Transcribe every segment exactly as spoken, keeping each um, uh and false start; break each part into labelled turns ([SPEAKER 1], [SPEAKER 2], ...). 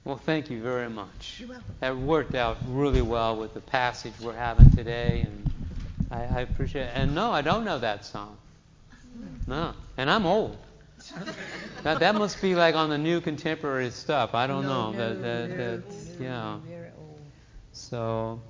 [SPEAKER 1] Well, thank you very much.
[SPEAKER 2] You're welcome.
[SPEAKER 1] That worked out really well with the passage we're having today, and I, I appreciate it. And no, I don't know that song. No, and I'm old. That that must be like on the new contemporary stuff. I don't
[SPEAKER 2] No,
[SPEAKER 1] know.
[SPEAKER 2] no,
[SPEAKER 1] that that
[SPEAKER 2] no,
[SPEAKER 1] that's
[SPEAKER 2] no,
[SPEAKER 1] yeah.
[SPEAKER 2] Very old.
[SPEAKER 1] So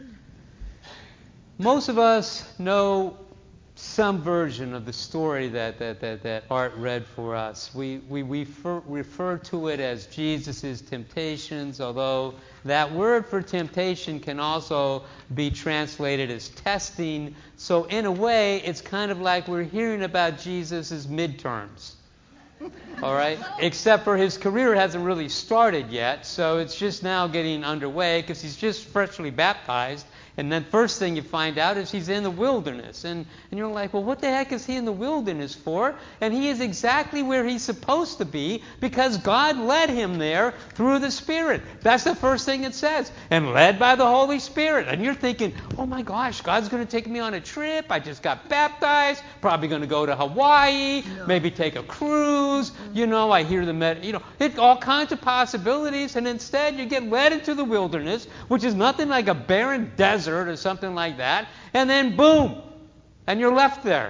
[SPEAKER 1] most of us know some version of the story that that that, that Art read for us. We we we refer, refer to it as Jesus' temptations, although that word for temptation can also be translated as testing. So in a way, it's kind of like we're hearing about Jesus' midterms. All right? Except for his career hasn't really started yet, so it's just now getting underway because he's just freshly baptized. And then first thing you find out is he's in the wilderness. And, and you're like, well, what the heck is he in the wilderness for? And he is exactly where he's supposed to be because God led him there through the Spirit. That's the first thing it says. And led by the Holy Spirit. And you're thinking, oh my gosh, God's going to take me on a trip. I just got baptized. Probably going to go to Hawaii.
[SPEAKER 2] No.
[SPEAKER 1] Maybe take a cruise. You know, I hear the, med- you know, it, all kinds of possibilities. And instead you get led into the wilderness, which is nothing like a barren desert or something like that, and then boom, and you're left there.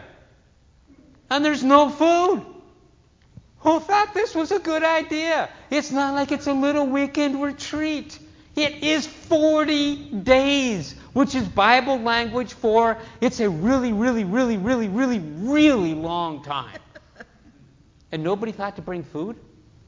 [SPEAKER 1] And there's no food. Who thought this was a good idea? It's not like it's a little weekend retreat. It is forty days, which is Bible language for it's a really, really, really, really, really, really long time. And nobody thought to bring food?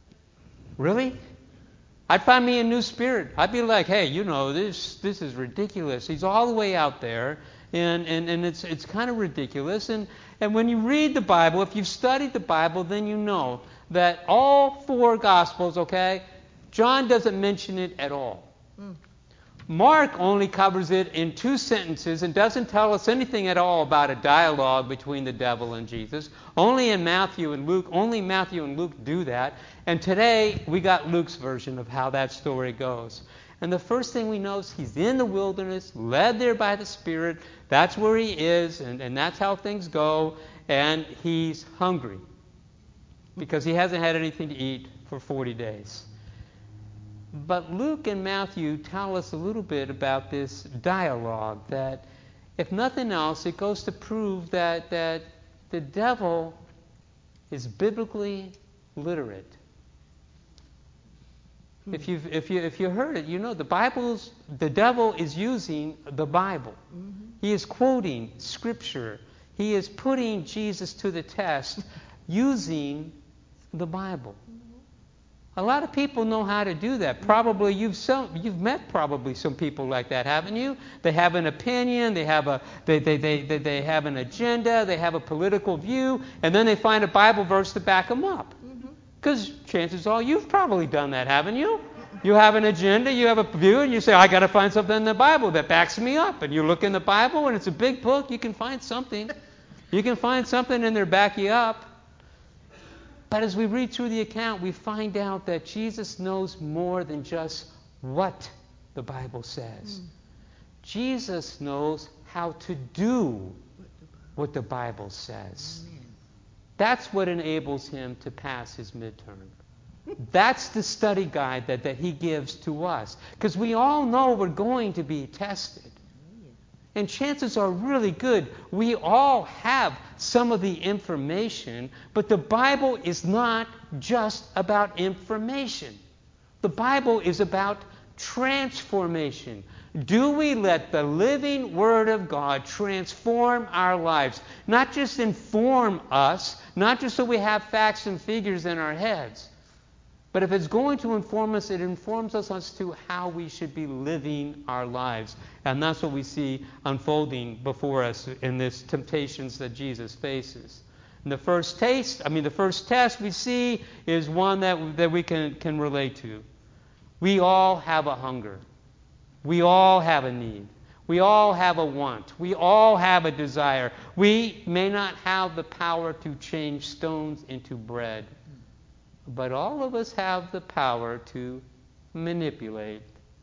[SPEAKER 1] Really? I'd find me a new spirit. I'd be like, hey, you know, this this is ridiculous. He's all the way out there, and, and, and it's it's kind of ridiculous. And, and when you read the Bible, if you've studied the Bible, then you know that all four Gospels, okay, John doesn't mention it at all. Mm. Mark only covers it in two sentences and doesn't tell us anything at all about a dialogue between the devil and Jesus. Only in Matthew and Luke, only Matthew and Luke do that. And today we got Luke's version of how that story goes. And the first thing we know is he's in the wilderness, led there by the Spirit. That's where he is, and, and that's how things go. And he's hungry because he hasn't had anything to eat for forty days. But Luke and Matthew tell us a little bit about this dialogue that, if nothing else, it goes to prove that, that the devil is biblically literate. Hmm. If you've if you if you heard it, you know the Bible's the devil is using the Bible. Mm-hmm. He is quoting Scripture. He is putting Jesus to the test using the Bible. A lot of people know how to do that. Probably you've some, you've met probably some people like that, haven't you? They have an opinion, they have a they, they, they, they, they have an agenda, they have a political view, and then they find a Bible verse to back them up. Because mm-hmm. chances are you've probably done that, haven't you? You have an agenda, you have a view, and you say, I got to find something in the Bible that backs me up. And you look in the Bible, and it's a big book, you can find something. You can find something in there back you up. But as we read through the account, we find out that Jesus knows more than just what the Bible says. Mm. Jesus knows how to do what the Bible says. Amen. That's what enables him to pass his midterm. That's the study guide that, that he gives to us. Because we all know we're going to be tested. And chances are really good we all have some of the information, but the Bible is not just about information. The Bible is about transformation. Do we let the living Word of God transform our lives? Not just inform us, not just so we have facts and figures in our heads, but if it's going to inform us, it informs us as to how we should be living our lives. And that's what we see unfolding before us in this temptations that Jesus faces. And the first taste, I mean the first test we see is one that, that we can, can relate to. We all have a hunger. We all have a need. We all have a want. We all have a desire. We may not have the power to change stones into bread, but all of us have the power to manipulate.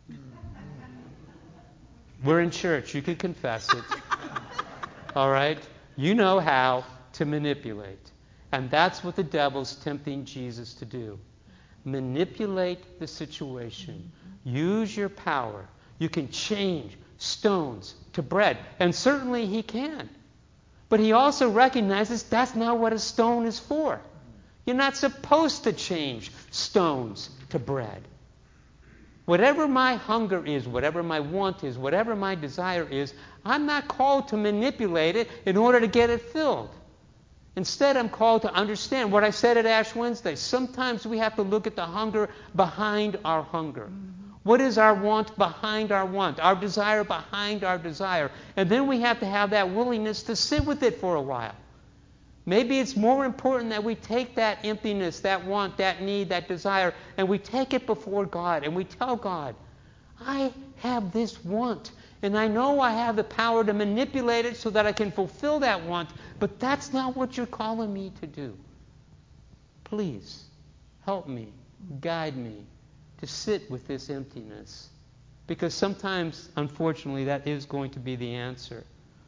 [SPEAKER 1] We're in church. You can confess it. All right? You know how to manipulate. And that's what the devil's tempting Jesus to do. manipulate the situation. Use your power. You can change stones to bread. And certainly he can. But he also recognizes that's not what a stone is for. You're not supposed to change stones to bread. Whatever my hunger is, whatever my want is, whatever my desire is, I'm not called to manipulate it in order to get it filled. Instead, I'm called to understand what I said at Ash Wednesday. Sometimes we have to look at the hunger behind our hunger. What is our want behind our want? Our desire behind our desire. And then we have to have that willingness to sit with it for a while. Maybe it's more important that we take that emptiness, that want, that need, that desire, and we take it before God and we tell God, I have this want, and I know I have the power to manipulate it so that I can fulfill that want, but that's not what you're calling me to do. Please help me, guide me to sit with this emptiness. Because sometimes, unfortunately, that is going to be the answer.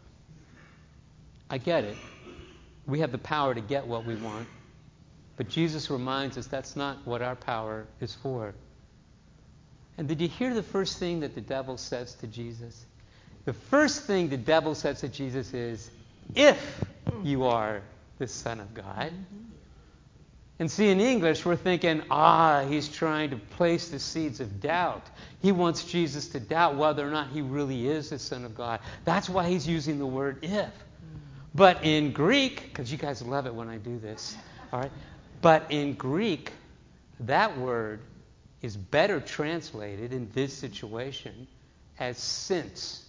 [SPEAKER 1] I get it. We have the power to get what we want. But Jesus reminds us that's not what our power is for. And did you hear the first thing that the devil says to Jesus? The first thing the devil says to Jesus is, if you are the Son of God. And see, in English, we're thinking, ah, he's trying to place the seeds of doubt. He wants Jesus to doubt whether or not he really is the Son of God. That's why he's using the word if. But in Greek, because you guys love it when I do this, all right? But in Greek, that word is better translated in this situation as since.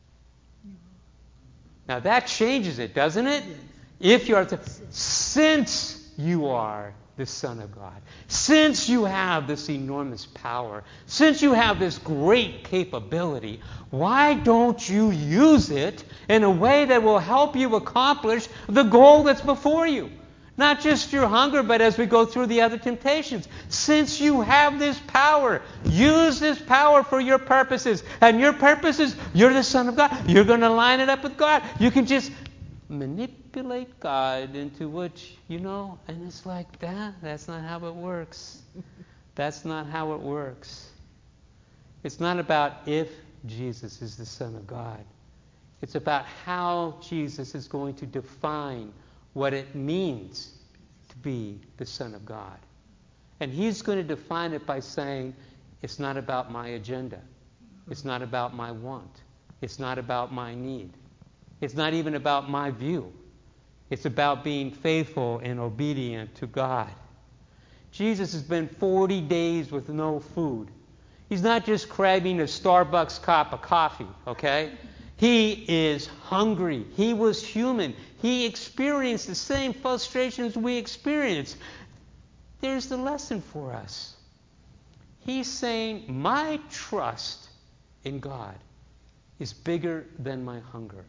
[SPEAKER 1] Now that changes it, doesn't it? If you are to, since you are the Son of God, since you have this enormous power, since you have this great capability, why don't you use it in a way that will help you accomplish the goal that's before you? Not just your hunger, but as we go through the other temptations. Since you have this power, use this power for your purposes. And your purposes, you're the Son of God. You're going to line it up with God. You can just manipulate God into which, you know, and it's like that. That's not how it works. That's not how it works. It's not about if Jesus is the Son of God. It's about how Jesus is going to define what it means to be the Son of God. And he's going to define it by saying, it's not about my agenda. It's not about my want. It's not about my need. It's not even about my view. It's about being faithful and obedient to God. Jesus has been forty days with no food. He's not just craving a Starbucks cup of coffee, okay? He is hungry. He was human. He experienced the same frustrations we experience. There's the lesson for us. He's saying, my trust in God is bigger than my hunger.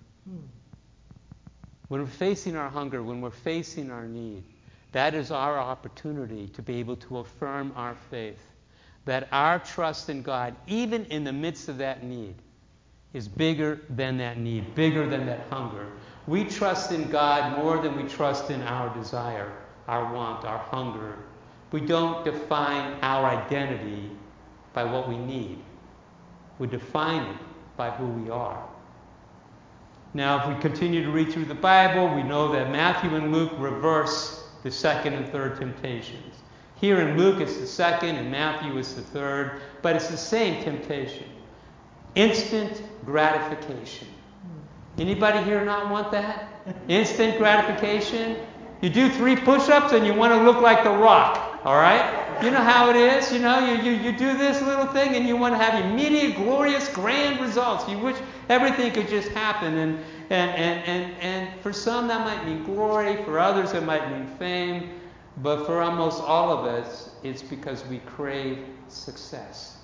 [SPEAKER 1] When we're facing our hunger, when we're facing our need, that is our opportunity to be able to affirm our faith. That our trust in God, even in the midst of that need, is bigger than that need, bigger than that hunger. We trust in God more than we trust in our desire, our want, our hunger. We don't define our identity by what we need. We define it by who we are. Now, if we continue to read through the Bible, we know that Matthew and Luke reverse the second and third temptations. Here in Luke, it's the second, and Matthew is the third, but it's the same temptation. Instant gratification. Anybody here not want that? Instant gratification? You do three push-ups and you want to look like The Rock, all right? You know how it is, you know, you, you, you do this little thing and you want to have immediate, glorious, grand results. You wish everything could just happen. And, and, and, and, and for some that might mean glory, for others it might mean fame, but for almost all of us, it's because we crave success.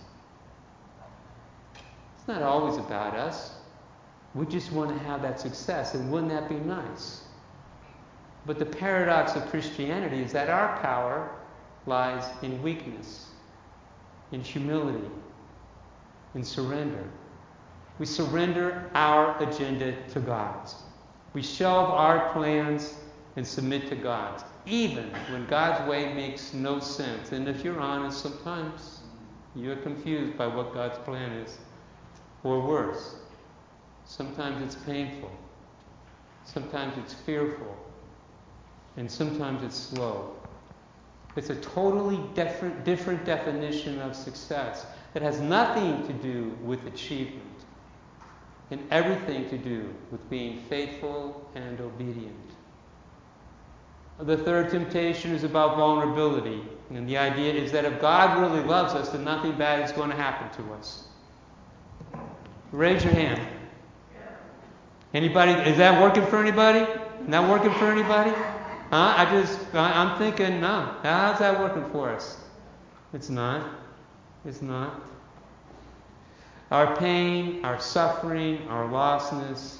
[SPEAKER 1] It's not always about us. We just want to have that success, and wouldn't that be nice? But the paradox of Christianity is that our power lies in weakness, in humility, in surrender. We surrender our agenda to God's. We shelve our plans and submit to God's, even when God's way makes no sense. And if you're honest, sometimes you're confused by what God's plan is. Or worse, sometimes it's painful. Sometimes it's fearful. And sometimes it's slow. It's a totally different, different definition of success that has nothing to do with achievement and everything to do with being faithful and obedient. The third temptation is about vulnerability. And the idea is that if God really loves us, then nothing bad is going to happen to us. Raise your hand. Anybody? Is that working for anybody? Not working for anybody? Huh? I just, I, I'm thinking, no. How's that working for us? It's not. It's not. Our pain, our suffering, our lostness.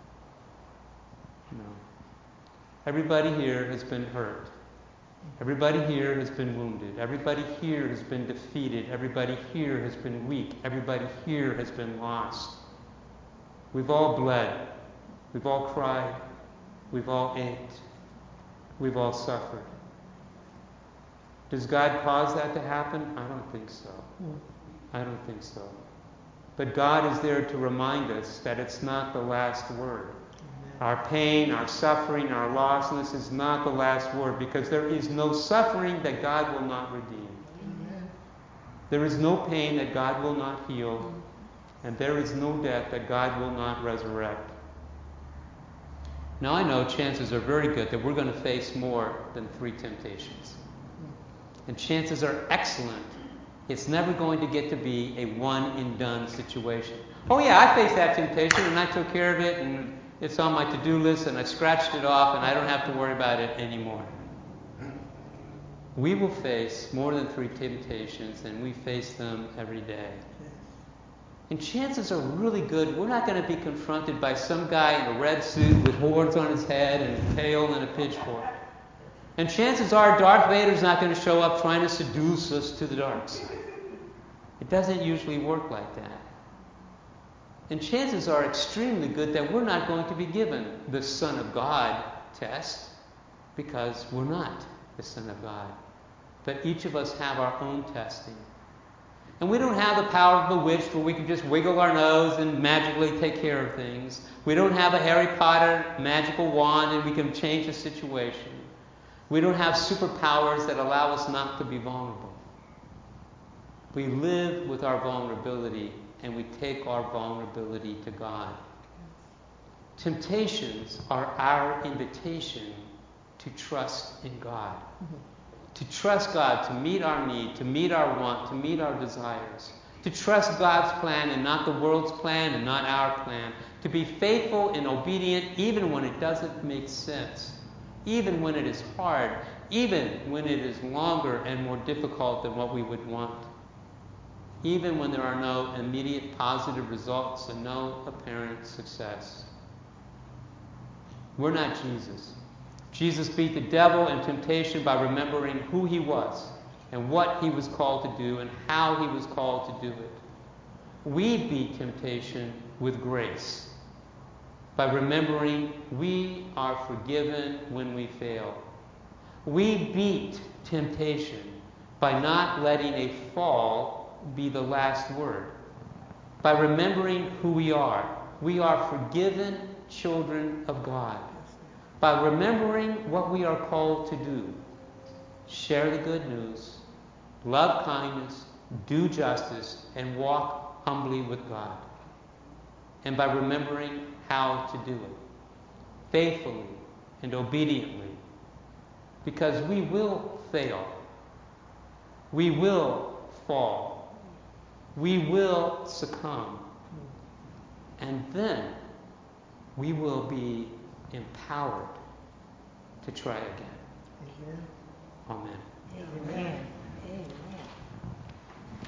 [SPEAKER 1] No. Everybody here has been hurt. Everybody here has been wounded. Everybody here has been defeated. Everybody here has been weak. Everybody here has been lost. We've all bled. We've all cried. We've all ached. We've all suffered. Does God cause that to happen? I don't think so. I don't think so. But God is there to remind us that it's not the last word. Our pain, our suffering, our lostness is not the last word, because there is no suffering that God will not redeem. Amen. There is no pain that God will not heal, and there is no death that God will not resurrect. Now I know chances are very good that we're going to face more than three temptations. And chances are excellent it's never going to get to be a one-and-done situation. Oh yeah, I faced that temptation and I took care of it, and it's on my to-do list and I scratched it off and I don't have to worry about it anymore. We will face more than three temptations, and we face them every day. And chances are really good we're not going to be confronted by some guy in a red suit with horns on his head and a tail and a pitchfork. And chances are Darth Vader's not going to show up trying to seduce us to the dark side. It doesn't usually work like that. And chances are extremely good that we're not going to be given the Son of God test, because we're not the Son of God. But each of us have our own testing. And we don't have the power of the witch where we can just wiggle our nose and magically take care of things. We don't have a Harry Potter magical wand and we can change the situation. We don't have superpowers that allow us not to be vulnerable. We live with our vulnerability, and we take our vulnerability to God. Temptations are our invitation to trust in God. Mm-hmm. To trust God, to meet our need, to meet our want, to meet our desires. To trust God's plan and not the world's plan and not our plan. To be faithful and obedient even when it doesn't make sense. Even when it is hard. Even when it is longer and more difficult than what we would want. Even when there are no immediate positive results and no apparent success. We're not Jesus. Jesus beat the devil and temptation by remembering who he was and what he was called to do and how he was called to do it. We beat temptation with grace by remembering we are forgiven when we fail. We beat temptation by not letting a fall be the last word. By remembering who we are. We are forgiven children of God. By remembering what we are called to do. Share the good news, love kindness, do justice, and walk humbly with God. And by remembering how to do it. Faithfully and obediently. Because we will fail. We will fall. We will succumb. And then we will be empowered to try again. Amen. Amen.
[SPEAKER 2] Amen. Amen.